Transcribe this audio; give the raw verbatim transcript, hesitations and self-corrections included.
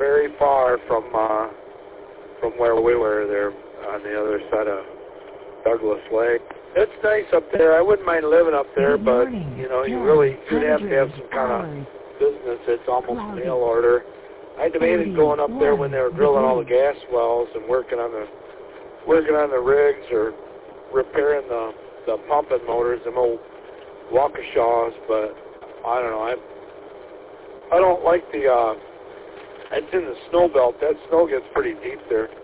very far from uh, from where we were there on the other side of Douglas Lake. It's nice up there. I wouldn't mind living up there, Good but morning. you know, you Ten, really you'd have to have some kind hours. of business. It's almost Cloudy. mail order. I debated going up there when they were drilling all the degrees. gas wells and working on the working on the rigs or repairing the the pumping motors, them old Waukeshaws, but I don't know. I I don't like the. Uh, it's in the snow belt. That snow gets pretty deep there.